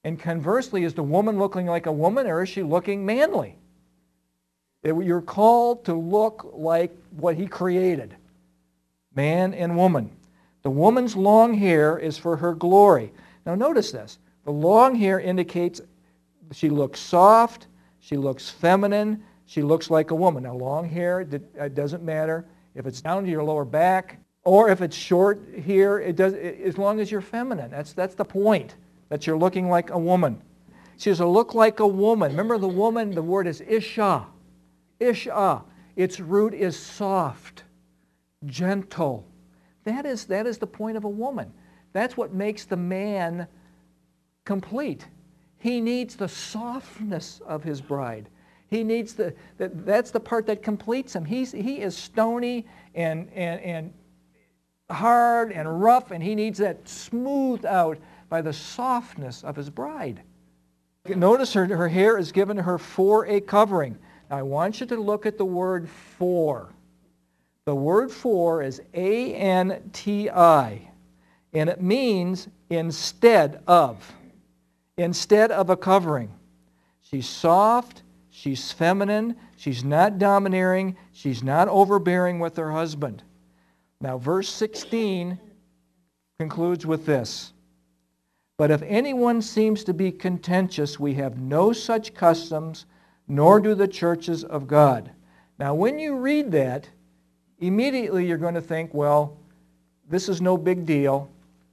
And conversely, is the woman looking like a woman, or is she looking manly? You're called to look like what he created, man and woman. The woman's long hair is for her glory. Now notice this. The long hair indicates she looks soft, she looks feminine, she looks like a woman. Now long hair, it doesn't matter if it's down to your lower back or if it's short here, it does, as long as you're feminine. That's, that's the point, that you're looking like a woman. She says, look like a woman. Remember the woman, the word is isha. Isha. Its root is soft, gentle. That is, that is the point of a woman. That's what makes the man complete. He needs the softness of his bride. He needs the, that, that's the part that completes him. He's, he is stony and, and, and hard and rough, and he needs that smoothed out by the softness of his bride. Notice her, her hair is given her for a covering. Now I want you to look at the word for. The word for is A N T I, and it means instead of. Instead of a covering. She's soft, she's feminine, she's not domineering, she's not overbearing with her husband. Now verse sixteen concludes with this. But if anyone seems to be contentious, we have no such customs, nor do the churches of God. Now when you read that, immediately you're going to think, well, this is no big deal.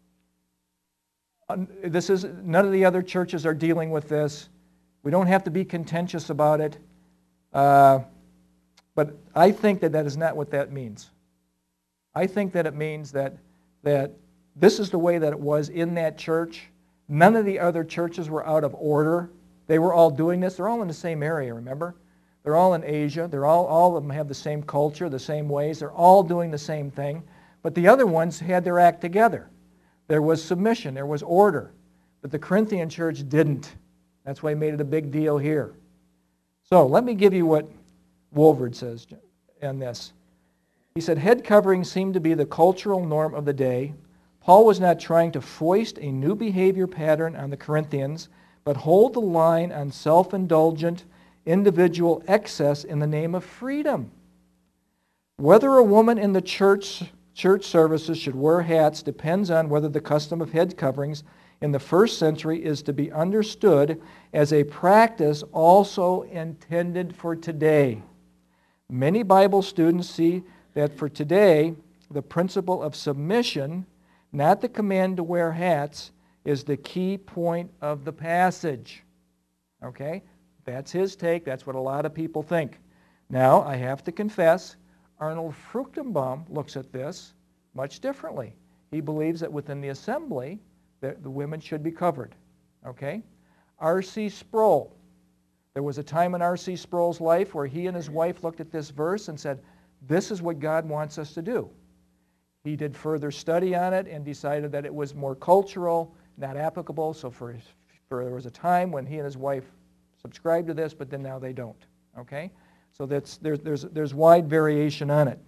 This is, none of the other churches are dealing with this. We don't have to be contentious about it. Uh, but I think that that is not what that means. I think that it means that, that this is the way that it was in that church. None of the other churches were out of order. They were all doing this. They're all in the same area, remember? They're all in Asia. They're all, all of them have the same culture, the same ways. They're all doing the same thing. But the other ones had their act together. There was submission. There was order. But the Corinthian church didn't. That's why he made it a big deal here. So let me give you what Wolverd says in this. He said, head coverings seemed to be the cultural norm of the day. Paul was not trying to foist a new behavior pattern on the Corinthians, but hold the line on self-indulgent individual excess in the name of freedom. Whether a woman in the church church services should wear hats depends on whether the custom of head coverings in the first century is to be understood as a practice also intended for today. Many Bible students see that for today, the principle of submission, not the command to wear hats, is the key point of the passage. Okay? That's his take. That's what a lot of people think. Now, I have to confess, Arnold Fruchtenbaum looks at this much differently. He believes that within the assembly, the, the women should be covered. Okay? R C Sproul. There was a time in R C Sproul's life where he and his wife looked at this verse and said, this is what God wants us to do. He did further study on it and decided that it was more cultural, not applicable. So for, for there was a time when he and his wife subscribed to this, but then now they don't. Okay? So that's, there's, there's, there's wide variation on it.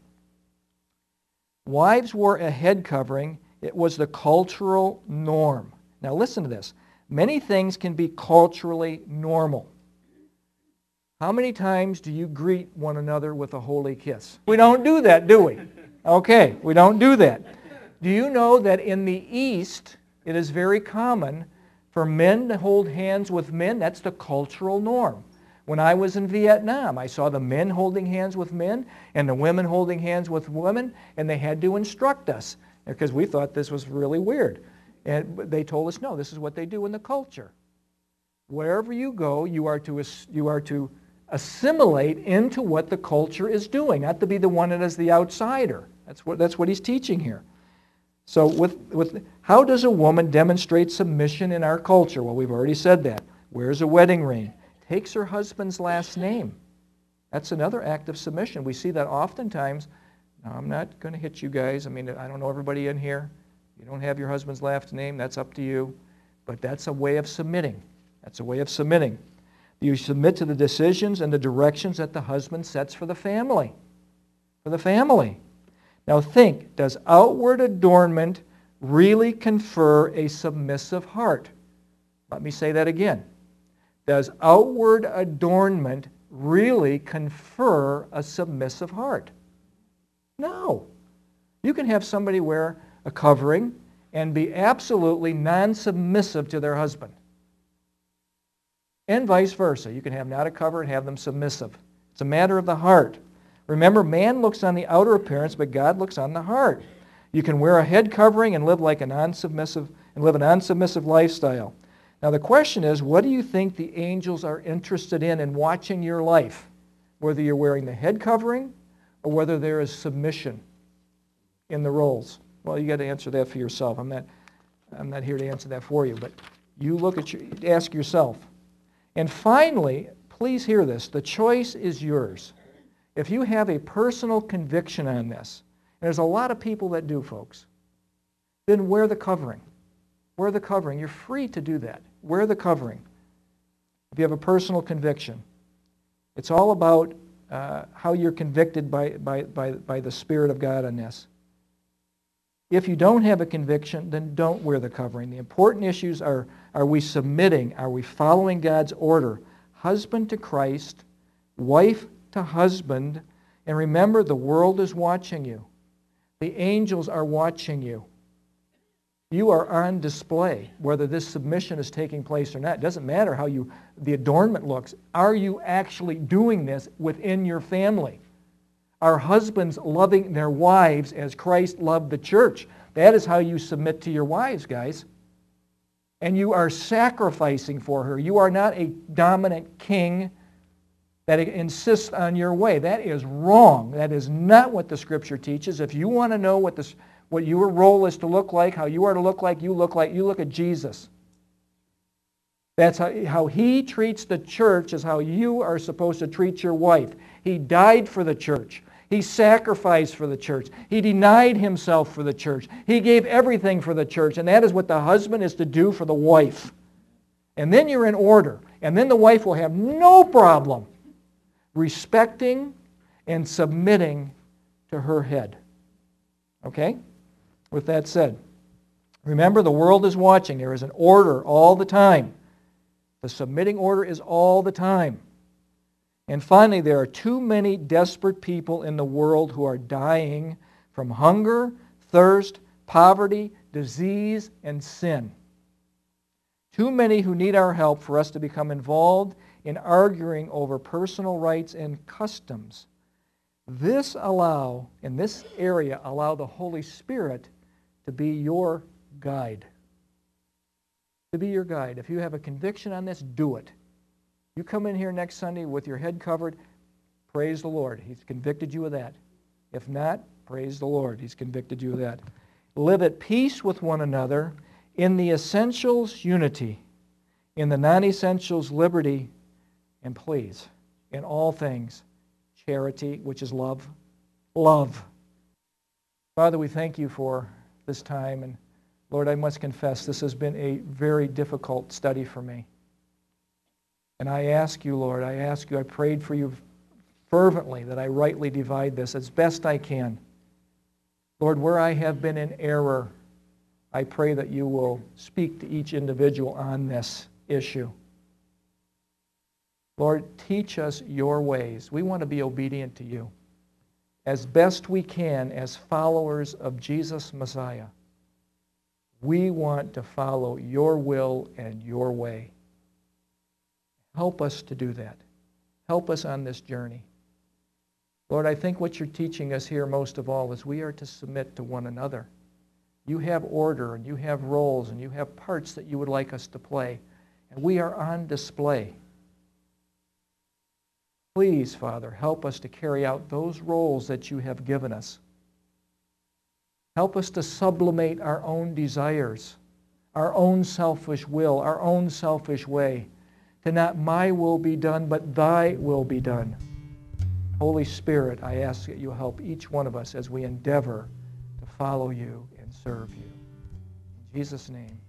Wives wore a head covering. It was the cultural norm. Now listen to this. Many things can be culturally normal. How many times do you greet one another with a holy kiss? We don't do that, do we? Okay, we don't do that. Do you know that in the East, it is very common for men to hold hands with men? That's the cultural norm. When I was in Vietnam, I saw the men holding hands with men and the women holding hands with women, and they had to instruct us because we thought this was really weird. And they told us, no, this is what they do in the culture. Wherever you go, you are to, you are to assimilate into what the culture is doing, not to be the one that is the outsider. That's what, that's what he's teaching here. So with, with, how does a woman demonstrate submission in our culture? Well, we've already said that. Wears a wedding ring. Takes her husband's last name. That's another act of submission. We see that oftentimes. Now, I'm not going to hit you guys. I mean, I don't know everybody in here. You don't have your husband's last name. That's up to you. But that's a way of submitting. That's a way of submitting. You submit to the decisions and the directions that the husband sets for the family. For the family. Now think, does outward adornment really confer a submissive heart? Let me say that again. Does outward adornment really confer a submissive heart? No. You can have somebody wear a covering and be absolutely non-submissive to their husband. And vice versa. You can have not a cover and have them submissive. It's a matter of the heart. Remember, man looks on the outer appearance, but God looks on the heart. You can wear a head covering and live like a non-submissive and live a non-submissive lifestyle. Now the question is, what do you think the angels are interested in in watching your life? Whether you're wearing the head covering or whether there is submission in the roles. Well, you got to answer that for yourself. I'm not, I'm not here to answer that for you, but you look at your, ask yourself. And finally, please hear this, the choice is yours. If you have a personal conviction on this, and there's a lot of people that do, folks, then wear the covering. Wear the covering. You're free to do that. Wear the covering. If you have a personal conviction. It's all about uh, how you're convicted by, by, by, by the Spirit of God on this. If you don't have a conviction, then don't wear the covering. The important issues are, are we submitting? Are we following God's order? Husband to Christ, wife to husband, and remember, the world is watching you. The angels are watching you. You are on display, whether this submission is taking place or not. It doesn't matter how you, the adornment looks. Are you actually doing this within your family? Are husbands loving their wives as Christ loved the church? That is how you submit to your wives, guys. And you are sacrificing for her. You are not a dominant king that insists on your way. That is wrong. That is not what the Scripture teaches. If you want to know what this, what your role is to look like, how you are to look like, you look like, you look at Jesus. That's how, how He treats the church is how you are supposed to treat your wife. He died for the church. He sacrificed for the church. He denied Himself for the church. He gave everything for the church. And that is what the husband is to do for the wife. And then you're in order. And then the wife will have no problem respecting and submitting to her head. Okay? With that said, remember the world is watching. There is an order all the time. The submitting order is all the time. And finally, there are too many desperate people in the world who are dying from hunger, thirst, poverty, disease, and sin. Too many who need our help for us to become involved in arguing over personal rights and customs. This allow, in this area, allow the Holy Spirit to be your guide. To be your guide. If you have a conviction on this, do it. You come in here next Sunday with your head covered, praise the Lord. He's convicted you of that. If not, praise the Lord. He's convicted you of that. Live at peace with one another, in the essentials, unity, in the non-essentials, liberty, and please, in all things, charity, which is love. Love. Father, we thank you for this time, and Lord, I must confess, this has been a very difficult study for me. And I ask you, Lord, I ask you, I prayed for you fervently that I rightly divide this as best I can. Lord, where I have been in error, I pray that you will speak to each individual on this issue. Lord, teach us your ways. We want to be obedient to you as best we can as followers of Jesus Messiah. We want to follow your will and your way. Help us to do that. Help us on this journey. Lord, I think what you're teaching us here most of all is we are to submit to one another. You have order and you have roles and you have parts that you would like us to play. And we are on display. Please, Father, help us to carry out those roles that you have given us. Help us to sublimate our own desires, our own selfish will, our own selfish way, to not my will be done, but thy will be done. Holy Spirit, I ask that you help each one of us as we endeavor to follow you and serve you. In Jesus' name.